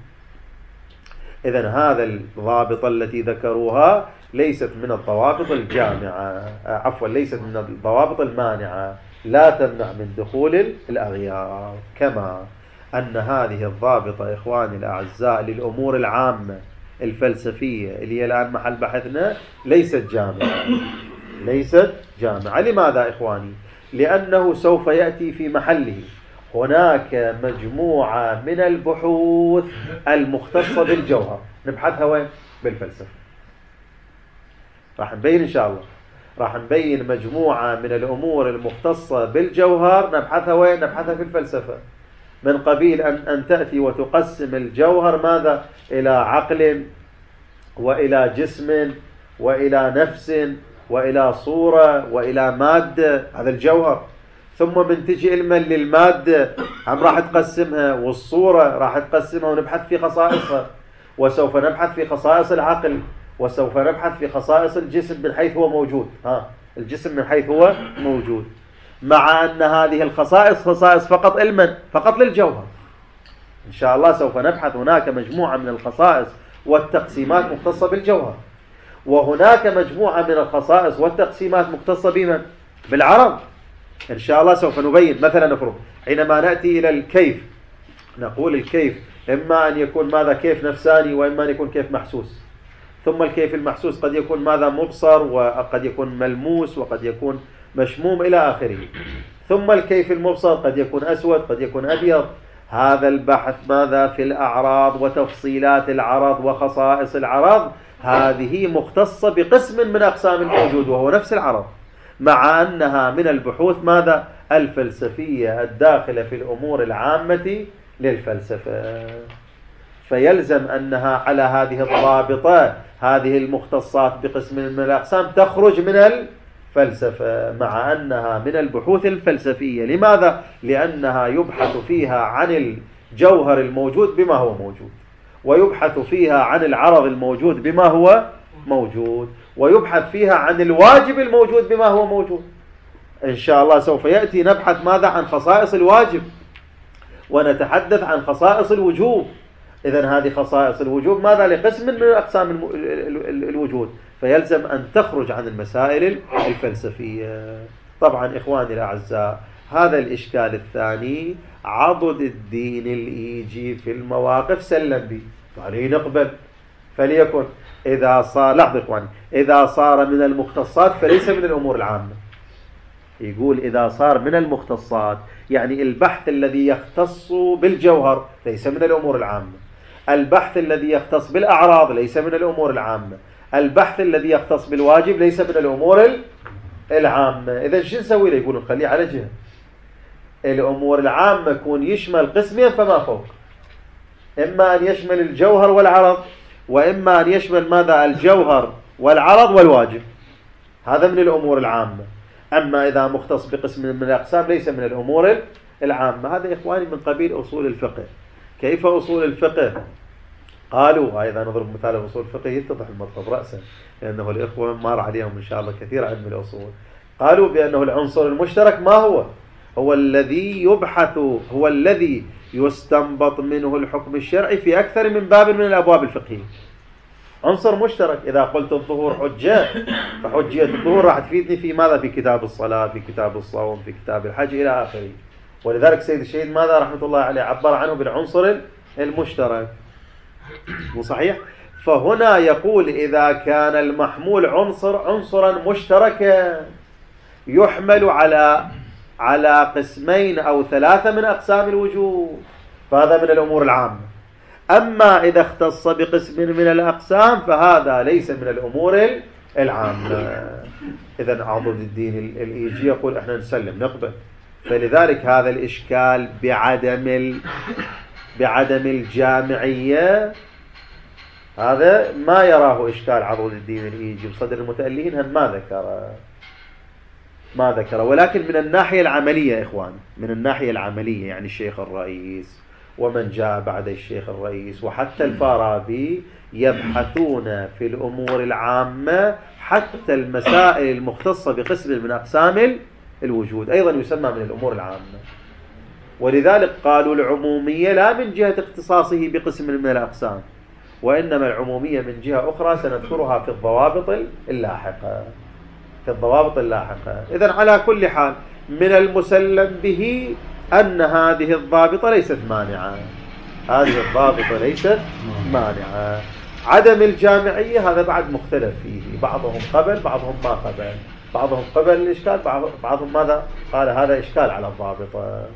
إذن هذا الضابط التي ذكروها ليست من الضوابط الجامعة، عفوا ليست من الضوابط المانعة، لا تمنع من دخول الأغيار. كما أن هذه الضابطة إخواني الأعزاء للأمور العامة الفلسفية اللي هي الآن محل بحثنا ليست جامعة، ليست جامعة. لماذا إخواني؟ لأنه سوف يأتي في محله هناك مجموعة من البحوث المختصة بالجوهر نبحثها وين؟ بالفلسفة. راح نبين إن شاء الله، راح نبين مجموعة من الأمور المختصة بالجوهر نبحثها وين؟ نبحثها في الفلسفة. من قبيل أن, أن تأتي وتقسم الجوهر ماذا؟ إلى عقل، وإلى جسم، وإلى نفس، وإلى صورة، وإلى مادة، هذا الجوهر. ثم من تجي علما للمادة هم راح تقسمها، والصورة راح تقسمها ونبحث في خصائصها، وسوف نبحث في خصائص العقل، وسوف نبحث في خصائص الجسم من حيث هو موجود. ها الجسم من حيث هو موجود، مع أن هذه الخصائص خصائص فقط علما، فقط للجوهر. إن شاء الله سوف نبحث هناك مجموعة من الخصائص والتقسيمات مختصة بالجوهر، وهناك مجموعة من الخصائص والتقسيمات مختصة بمن؟ بالعرض. إن شاء الله سوف نبين. مثلا نفرض حينما نأتي إلى الكيف نقول الكيف إما أن يكون ماذا؟ كيف نفساني، وإما أن يكون كيف محسوس. ثم الكيف المحسوس قد يكون ماذا؟ مبصر، وقد يكون ملموس، وقد يكون مشموم إلى آخره. ثم الكيف المبصر قد يكون أسود، قد يكون أبيض. هذا البحث ماذا؟ في الأعراض وتفصيلات العرض وخصائص العرض، هذه مختصة بقسم من أقسام الموجود وهو نفس العرض، مع أنها من البحوث ماذا؟ الفلسفية الداخلة في الأمور العامة للفلسفة. فيلزم أنها على هذه الضابطة، هذه المختصات بقسم من الأقسام تخرج من الفلسفة، مع أنها من البحوث الفلسفية. لماذا؟ لأنها يبحث فيها عن الجوهر الموجود بما هو موجود، ويبحث فيها عن العرض الموجود بما هو موجود، ويبحث فيها عن الواجب الموجود بما هو موجود. إن شاء الله سوف يأتي نبحث ماذا؟ عن خصائص الواجب، ونتحدث عن خصائص الوجوب. إذن هذه خصائص الوجوب ماذا؟ لقسم من أقسام الوجود، فيلزم أن تخرج عن المسائل الفلسفية. طبعا إخواني الأعزاء هذا الإشكال الثاني عضد الدين الإيجي في المواقف سلم به، عليه نقبل. فليكن إذا صار، لحظة إخواني، إذا صار من المختصات فليس من الأمور العامة. يقول إذا صار من المختصات يعني البحث الذي يختص بالجوهر ليس من الأمور العامة، البحث الذي يختص بالأعراض ليس من الأمور العامة، البحث الذي يختص بالواجب ليس من الأمور العامة. إذا شو نسوي له؟ يقولون خليه على جهة. الأمور العامة يكون يشمل قسمين فما فوق، إما أن يشمل الجوهر والعرض، وإما أن يشمل ماذا؟ الجوهر والعرض والواجب، هذا من الأمور العامة. أما إذا مختص بقسم من الأقسام ليس من الأمور العامة. هذا إخواني من قبيل أصول الفقه. كيف أصول الفقه؟ قالوا أيضا نضرب مثال أصول الفقه يتضح المطلب رأسا، لأنه الإخوة مار عليهم إن شاء الله كثير علم الأصول. قالوا بأنه العنصر المشترك ما هو؟ هو الذي يبحث، هو الذي يستنبط منه الحكم الشرعي في أكثر من باب من الأبواب الفقهية. عنصر مشترك. إذا قلت الظهور حجة فحجية الظهور راح تفيدني في ماذا؟ في كتاب الصلاة، في كتاب الصوم، في كتاب الحج إلى آخره. ولذلك سيد الشهيد ماذا رحمة الله عليه عبر عنه بالعنصر المشترك. مو صحيح؟ فهنا يقول إذا كان المحمول عنصر عنصرا مشتركا يحمل على على قسمين أو ثلاثة من أقسام الوجود، فهذا من الأمور العامة. أما إذا اختص بقسم من الأقسام فهذا ليس من الأمور العامة. إذن عضد الدين الإيجي يقول احنا نسلم نقبل. فلذلك هذا الإشكال بعدم ال... بعدم الجامعية هذا ما يراه إشكال عضد الدين الإيجي بصدر المتألهين، هم ما ذكر ما ذكر ولكن من الناحية العملية إخوان، من الناحية العملية يعني الشيخ الرئيس ومن جاء بعد الشيخ الرئيس وحتى الفارابي يبحثون في الأمور العامة حتى المسائل المختصة بقسم من أقسام الوجود أيضا يسمى من الأمور العامة. ولذلك قالوا العمومية لا من جهة اختصاصه بقسم من الأقسام، وإنما العمومية من جهة أخرى سنذكرها في الضوابط اللاحقة في الضوابط اللاحقة. إذن على كل حال من المسلم به أن هذه الضابطة ليست مانعة، هذه الضابطة ليست مانعة. عدم الجامعية هذا بعد مختلف فيه، بعضهم قبل بعضهم ما قبل، بعضهم قبل الإشكال بعضهم ماذا قال هذا إشكال على الضابطة.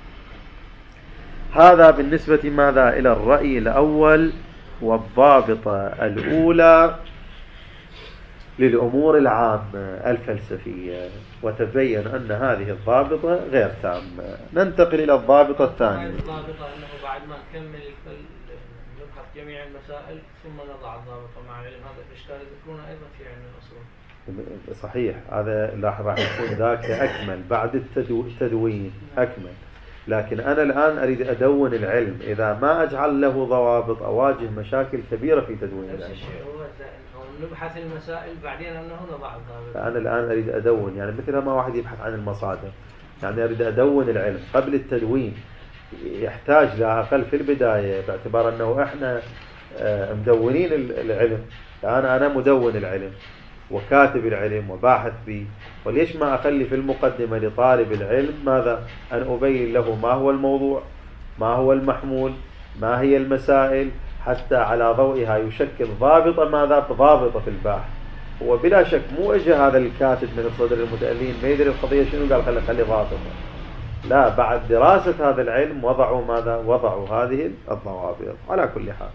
هذا بالنسبة ماذا إلى الرأي الأول والضابطة الأولى للأمور العامة الفلسفية، وتبين أن هذه الضابطة غير تامة. ننتقل إلى الضابطة الثانية. الضابطة أنه بعد ما نكمل نبحث جميع المسائل ثم نضع الضابطة مع العلم، هذا الإشكال يذكرونه أيضا في علم الأصول. صحيح، هذا راح راح يكون ذاك أكمل بعد التدوين أكمل. لكن أنا الآن أريد أدون العلم، إذا ما أجعل له ضوابط أواجه مشاكل كبيرة في تدوين العلم. نبحث المسائل بعدين أنه نضع الضابط. أنا الآن أريد أدون، يعني مثل ما واحد يبحث عن المصادر، يعني أريد أدون العلم قبل التدوين. يحتاج لا أقل في البداية باعتبار أنه إحنا مدونين العلم، أنا أنا مدون العلم وكاتب العلم وباحث به، وليش ما أخلي في المقدمة لطالب العلم ماذا أن أبين له ما هو الموضوع، ما هو المحمول، ما هي المسائل، حتى على ضوئها يشكل ضابطة ماذا ضابطة في الباحث. وبلا شك مو اجى هذا الكاتب من صدر المتألين ما يدري القضية شنو قال خلي خلي ضابطة، لا بعد دراسة هذا العلم وضعوا ماذا وضعوا هذه الضوابط. على كل حال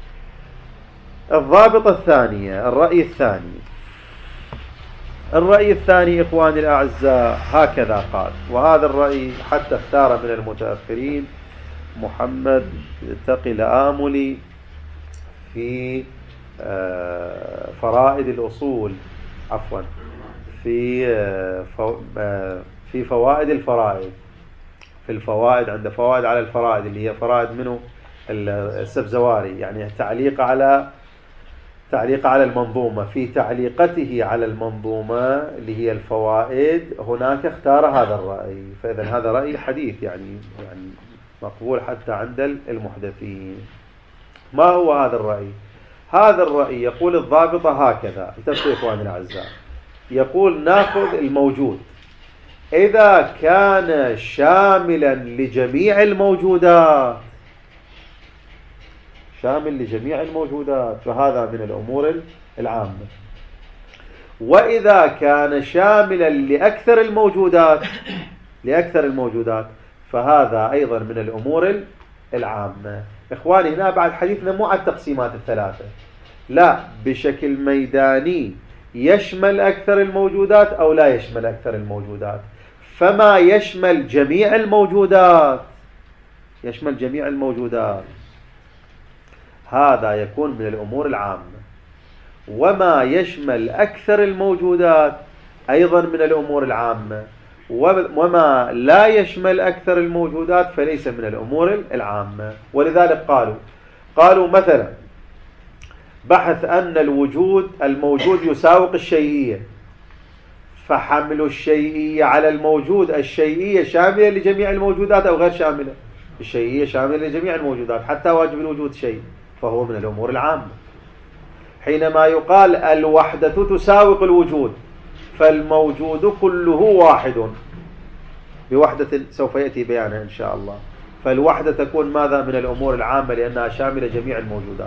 الضابطة الثانية الرأي الثاني الرأي الثاني إخواني الأعزاء هكذا قال، وهذا الرأي حتى اختار من المتأخرين محمد تقي الآملي في فرائد الأصول عفوا في في فوائد الفرائد في الفوائد عند فوائد على الفرائد اللي هي فرائد منه السبزواري، يعني تعليق على تعليق على المنظومة. في تعليقته على المنظومة اللي هي الفوائد هناك اختار هذا الرأي، فإذا هذا رأي حديث يعني يعني مقبول حتى عند المحدثين. ما هو هذا الرأي؟ هذا الرأي يقول الضابطة هكذا، انتبهوا إخواني الأعزاء، يقول ناخذ الموجود إذا كان شاملا لجميع الموجودات، شامل لجميع الموجودات فهذا من الأمور العامة، وإذا كان شاملا لأكثر الموجودات لأكثر الموجودات فهذا أيضا من الأمور العامة. إخواني هنا بعد حديثنا مو على التقسيمات الثلاثة، لا بشكل ميداني يشمل أكثر الموجودات أو لا يشمل أكثر الموجودات. فما يشمل جميع الموجودات يشمل جميع الموجودات هذا يكون من الأمور العامة، وما يشمل أكثر الموجودات أيضا من الأمور العامة، وما لا يشمل أكثر الموجودات فليس من الأمور العامة. ولذلك قالوا قالوا مثلا بحث أن الوجود الموجود يساوق الشيئية، فحمل الشيئية على الموجود الشيئية شاملة لجميع الموجودات أو غير شاملة؟ الشيئية شاملة لجميع الموجودات حتى واجب الوجود شيء، فهو من الأمور العامة. حينما يقال الوحدة تساوق الوجود فالموجود كله واحد بوحدة سوف يأتي بيانها إن شاء الله، فالوحدة تكون ماذا من الأمور العامة لأنها شاملة جميع الموجودات.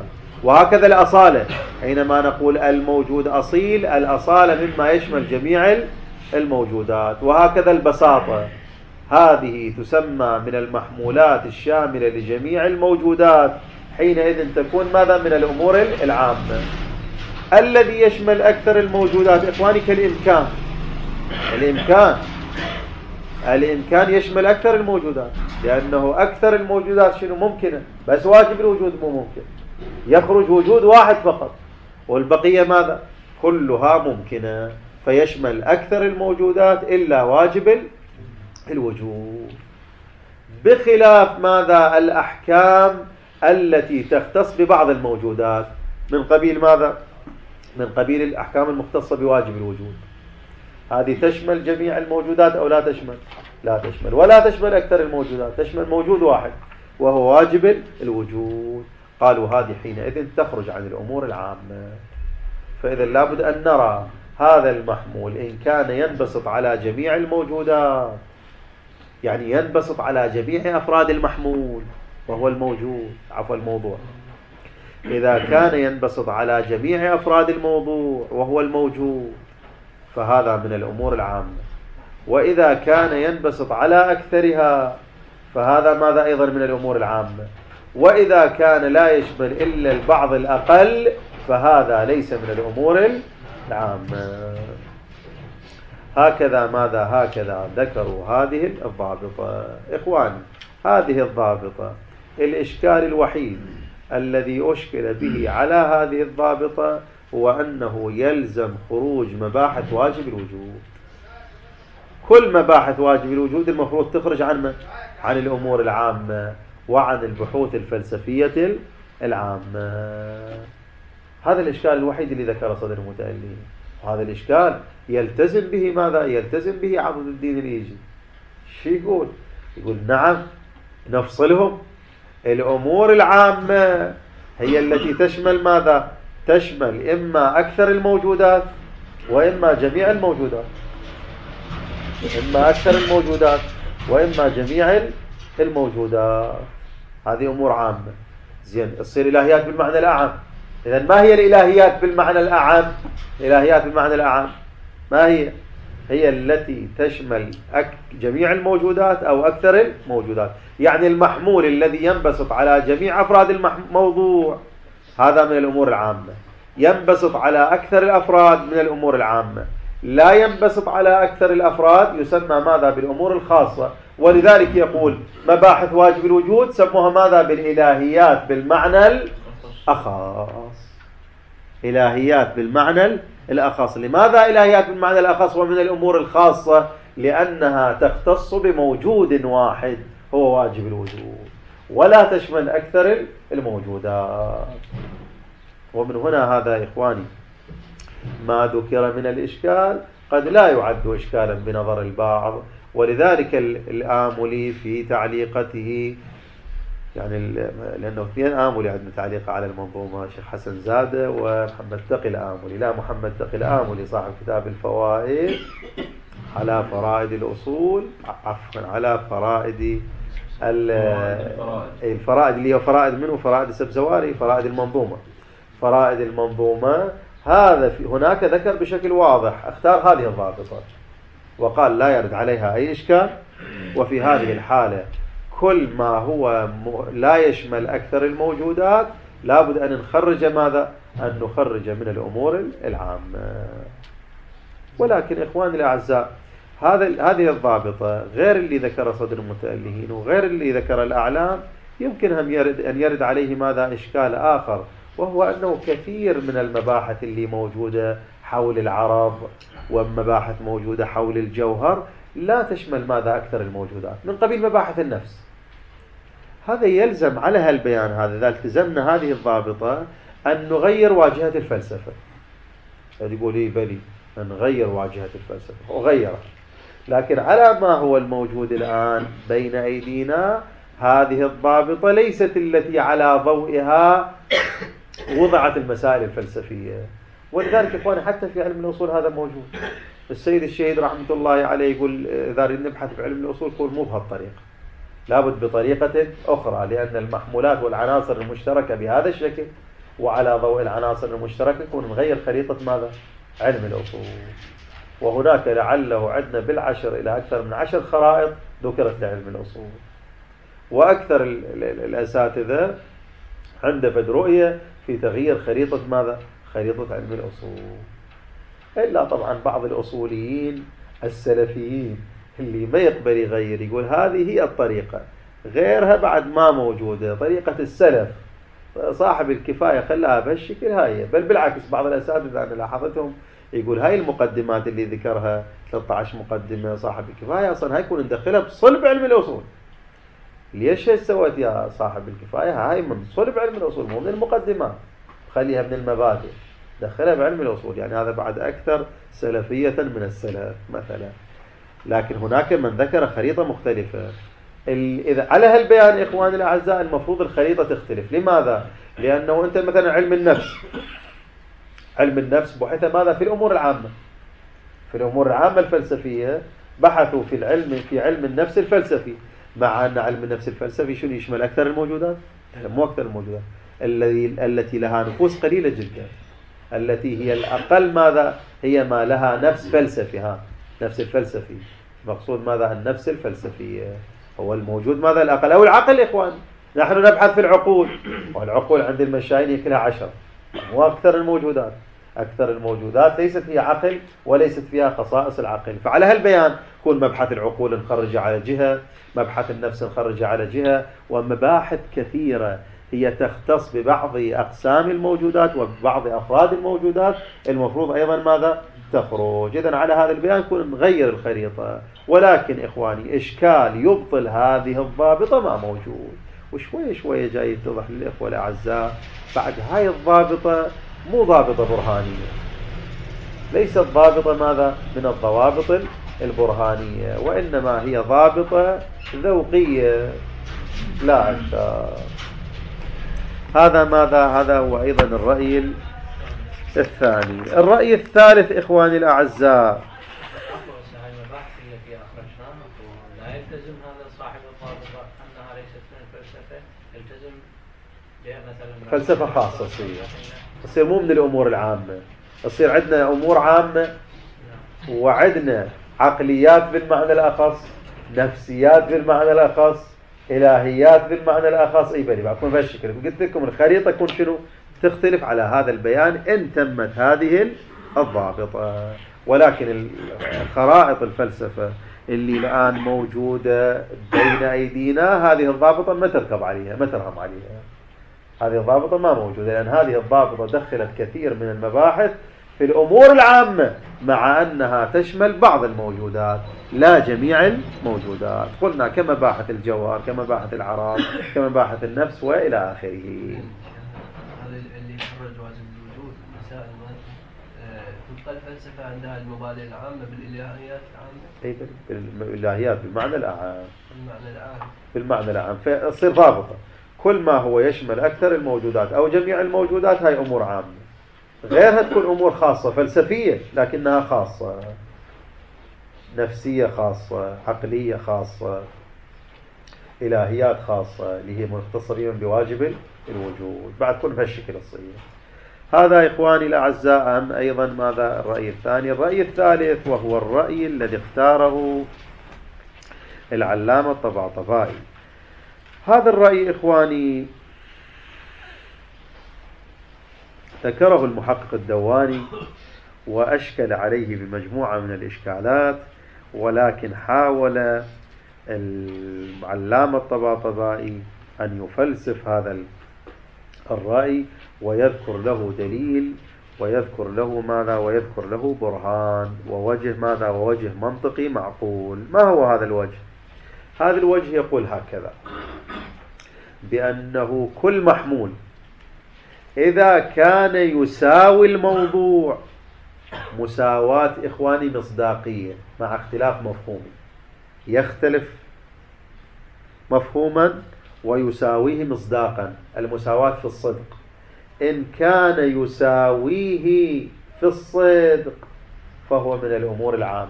وهكذا الأصالة، حينما نقول الموجود أصيل، الأصالة مما يشمل جميع الموجودات. وهكذا البساطة، هذه تسمى من المحمولات الشاملة لجميع الموجودات، حينئذ تكون ماذا؟ من الأمور العامة. الذي يشمل أكثر الموجودات إخواني كالإمكان. الإمكان الإمكان يشمل أكثر الموجودات، لأنه أكثر الموجودات شنو؟ ممكنة، بس واجب الوجود مو ممكن، يخرج وجود واحد فقط، والبقية ماذا؟ كلها ممكنة، فيشمل أكثر الموجودات إلا واجب الوجود. بخلاف ماذا؟ الأحكام التي تختص ببعض الموجودات، من قبيل ماذا؟ من قبيل الأحكام المختصة بواجب الوجود. هذه تشمل جميع الموجودات أو لا تشمل؟ لا تشمل، ولا تشمل أكثر الموجودات، تشمل موجود واحد وهو واجب الوجود. قالوا هذه حينئذ تخرج عن الأمور العامة. فإذا لابد أن نرى هذا المحمول إن كان ينبسط على جميع الموجودات، يعني ينبسط على جميع أفراد المحمول وهو الموجود، عفوا الموضوع. إذا كان ينبسط على جميع أفراد الموضوع وهو الموجود فهذا من الأمور العامة. وإذا كان ينبسط على أكثرها فهذا ماذا؟ أيضا من الأمور العامة. وإذا كان لا يشمل إلا البعض الأقل فهذا ليس من الأمور العامة. هكذا ماذا؟ هكذا ذكروا هذه الضابطة. إخواني، هذه الضابطة الإشكال الوحيد الذي أشكل به على هذه الضابطة هو أنه يلزم خروج مباحث واجب الوجود. كل مباحث واجب الوجود المفروض تخرج عن عن الأمور العامة وعن البحوث الفلسفية العامة. هذا الإشكال الوحيد اللي ذكر صدر المتألين، وهذا الإشكال يلتزم به ماذا؟ يلتزم به عضد الدين الإيجي. شو يقول؟ يقول نعم نفصلهم. الأمور العامة هي التي تشمل ماذا؟ تشمل إما أكثر الموجودات وإما جميع الموجودات، إما أكثر الموجودات وإما جميع الموجودات. هذه أمور عامة. زين، تصير إلهيات بالمعنى الأعم. إذن ما هي الإلهيات بالمعنى الأعم؟ الإلهيات بالمعنى الأعم ما هي؟ هي التي تشمل جميع الموجودات أو أكثر الموجودات. يعني المحمول الذي ينبسط على جميع أفراد الموضوع هذا من الأمور العامة، ينبسط على أكثر الأفراد من الأمور العامة، لا ينبسط على أكثر الأفراد يسمى ماذا؟ بالأمور الخاصة. ولذلك يقول مباحث واجب الوجود سموها ماذا؟ بالإلهيات بالمعنى الأخص. إلهيات بالمعنى الأخص. لماذا إلهيات بالمعنى الأخص ومن الأمور الخاصة؟ لأنها تختص بموجود واحد هو واجب الوجود، ولا تشمل أكثر الموجودات. ومن هنا هذا إخواني ما ذكر من الإشكال قد لا يعد إشكالا بنظر البعض. ولذلك الآملي في تعليقته، يعني لأنه اثنين آملي عندنا تعليق على المنظومة، شيخ حسن زادة ومحمد تقي الآملي، لا محمد تقي الآملي صاحب كتاب الفوائد على فرائد الأصول، عفوا على فرائد الفرائد اللي هي فرائد منه فرائد السبزواري، فرائد المنظومة، فرائد المنظومة. هذا في هناك ذكر بشكل واضح، اختار هذه الضابطة وقال لا يرد عليها أي إشكال. وفي هذه الحالة كل ما هو لا يشمل أكثر الموجودات لابد أن نخرج ماذا؟ أن نخرج من الأمور العامة. ولكن إخواني الأعزاء، هذا هذه الضابطة غير اللي ذكر صدر المتألهين وغير اللي ذكر الأعلام يمكن أن يرد, أن يرد عليه ماذا؟ إشكال آخر، وهو أنه كثير من المباحث اللي موجودة حول العرض ومباحث موجودة حول الجوهر لا تشمل ماذا؟ أكثر الموجودات، من قبيل مباحث النفس. هذا يلزم على هالبيان هذا إذا التزمنا هذه الضابطة أن نغير واجهة الفلسفة. يقول لي بلي نغير واجهة الفلسفة وغيرها، لكن على ما هو الموجود الآن بين أيدينا هذه الضابطة ليست التي على ضوئها وضعت المسائل الفلسفية. ولذلك إخواني حتى في علم الأصول هذا موجود. السيد الشهيد رحمة الله عليه يقول إذا نبحث في علم الأصول يقول مو بهالطريقة، لابد بطريقة أخرى، لأن المحمولات والعناصر المشتركة بهذا الشكل وعلى ضوء العناصر المشتركة يكون نغير خريطة ماذا؟ علم الأصول. وهناك لعله عندنا بالعشر إلى أكثر من عشر خرائط ذكرت لعلم الأصول، وأكثر ال ال الأساتذة عنده فد رؤية في تغيير خريطة ماذا؟ خريطة علم الأصول. إلا طبعا بعض الأصوليين السلفيين اللي ما يقبل يغير، يقول هذه هي الطريقة، غيرها بعد ما موجودة، طريقة السلف صاحب الكفاية خلاها بهالشكل هاي. بل بالعكس بعض الأساتذة أنا لاحظتهم يقول هاي المقدمات اللي ذكرها ثلاثة عشر مقدمة صاحب الكفاية أصلا هاي يكون ندخلها بصلب علم الأصول. ليش هيك سويت يا صاحب الكفاية؟ هاي من صلب علم الأصول مو من المقدمات، خليها من المبادئ، دخلها بعلم الأصول. يعني هذا بعد أكثر سلفية من السلف مثلا. لكن هناك من ذكر خريطة مختلفة. إذا على هالبيان إخواني الأعزاء المفروض الخريطة تختلف. لماذا؟ لأنه أنت مثلا علم النفس، علم النفس بحث ماذا؟ في الأمور العامة، في الأمور العامة الفلسفية بحثوا في العلم في علم النفس الفلسفي، مع أن علم النفس الفلسفي شنو يشمل؟ أكثر الموجودات؟ مو أكثر الموجودات، التي التي لها نفوس قليلة جدا، التي هي الأقل ماذا؟ هي ما لها نفس فلسفي. ها نفس الفلسفي مقصود ماذا؟ النفس الفلسفية هو الموجود ماذا؟ الأقل أو العقل. إخوان نحن نبحث في العقول، والعقول عند المشايخ كلها عشر، هو أكثر الموجودات. أكثر الموجودات ليست هي عقل وليست فيها خصائص العقل. فعلى هالبيان كل مبحث العقول نخرج على جهة، مبحث النفس نخرج على جهة، ومباحث كثيرة هي تختص ببعض أقسام الموجودات وبعض أفراد الموجودات المفروض أيضا ماذا؟ تخرج. إذن على هذا البيان كنا نغير الخريطة. ولكن إخواني إشكال يبطل هذه الضابطة ما موجود، وشوية شوية جاي يتضح للإخوة الأعزاء بعد هاي الضابطة مو ضابطة برهانية، ليست ضابطة ماذا؟ من الضوابط البرهانية، وإنما هي ضابطة ذوقية لا أكثر. هذا ماذا؟ هذا هو أيضا الرأي الثاني. الرأي الثالث إخواني الأعزاء، لا يلتزم هذا صاحب الضابطة أنها ليست من الفلسفة، يلتزم مثلا فلسفة خاصة تصير تصير مو من الأمور العامة، تصير عندنا أمور عامة وعندنا عقليات بالمعنى الأخص، نفسيات بالمعنى الأخص، إلهيات بالمعنى الأخص. أي بلي بكون بهالشكل. قلت لكم الخريطة تكون شنو؟ تختلف على هذا البيان إن تمت هذه الضابطة. ولكن الخرائط الفلسفة اللي الآن موجودة بين أيدينا هذه الضابطة ما تركب عليها، ما ترهم عليها. هذه الضابطة ما موجودة، لأن هذه الضابطة دخلت كثير من المباحث في الأمور العامة، مع أنها تشمل بعض الموجودات لا جميع الموجودات. قلنا كمباحث الجوهر، كمباحث العراض، كمباحث النفس وإلى آخره. هذا اللي يخرج واجب الوجود مسائل تبقى الفلسفة عندها المبادئ العامة بالإلهيات العامة. أي بالإلهيات بالمعنى الأعام، بالمعنى العام بالمعنى العام فتصير ضابطة. كل ما هو يشمل أكثر الموجودات أو جميع الموجودات هاي أمور عامة، غيرها تكون أمور خاصة فلسفية لكنها خاصة، نفسية خاصة، عقلية خاصة، إلهيات خاصة اللي هي مختصة بواجب الوجود. بعد كل بهالشكل الصغير. هذا إخواني الأعزاء أيضا ماذا؟ الرأي الثاني. الرأي الثالث وهو الرأي الذي اختاره العلامة الطباطبائي. هذا الرأي إخواني ذكره المحقق الدواني وأشكل عليه بمجموعة من الإشكالات، ولكن حاول العلامة الطباطبائي أن يفلسف هذا الرأي ويذكر له دليل ويذكر له ماذا؟ ويذكر له برهان ووجه ماذا؟ ووجه منطقي معقول. ما هو هذا الوجه؟ هذا الوجه يقول هكذا: بأنه كل محمول إذا كان يساوي الموضوع مساواة إخواني مصداقية مع اختلاف مفهومي، يختلف مفهوما ويساويه مصداقا، المساواة في الصدق. إن كان يساويه في الصدق فهو من الأمور العامة،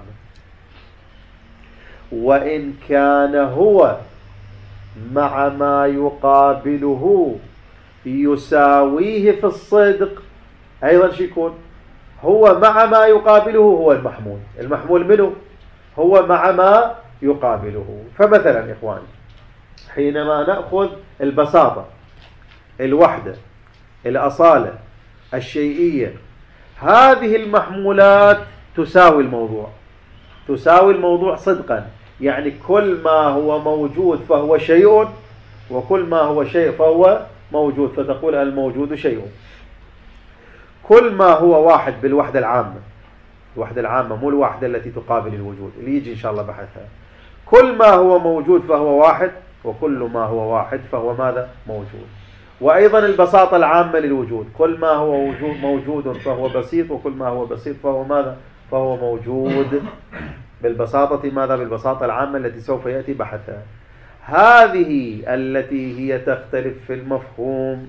وإن كان هو مع ما يقابله يساويه في الصدق أيضا شو يكون؟ هو مع ما يقابله هو المحمول. المحمول منه هو مع ما يقابله. فمثلا يا إخواني حينما نأخذ البساطة، الوحدة، الأصالة، الشيئية، هذه المحمولات تساوي الموضوع، تساوي الموضوع صدقا. يعني كل ما هو موجود فهو شيء، وكل ما هو شيء فهو موجود، فتقول الموجود شيء. كل ما هو واحد بالوحدة العامة، الوحدة العامة مو الوحدة التي تقابل الوجود اللي يجي إن شاء الله بحثها. كل ما هو موجود فهو واحد، وكل ما هو واحد فهو ماذا؟ موجود. وأيضا البساطة العامة للوجود، كل ما هو وجود موجود فهو بسيط، وكل ما هو بسيط فهو ماذا؟ فهو موجود. بالبساطة ماذا؟ بالبساطة العامة التي سوف يأتي بحثها. هذه التي هي تختلف في المفهوم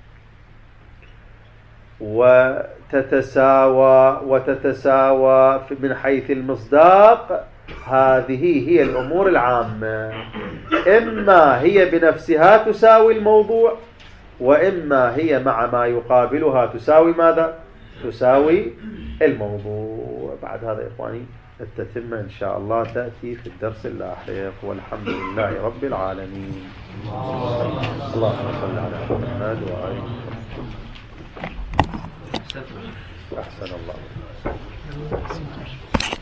وتتساوى وتتساوى من حيث المصداق، هذه هي الأمور العامة. إما هي بنفسها تساوي الموضوع، وإما هي مع ما يقابلها تساوي ماذا؟ تساوي الموضوع. بعد هذا يا إخواني التتمة إن شاء الله تأتي في الدرس اللاحق، والحمد لله رب العالمين. اللهم صل على محمد وآله وصحبه. أحسن الله.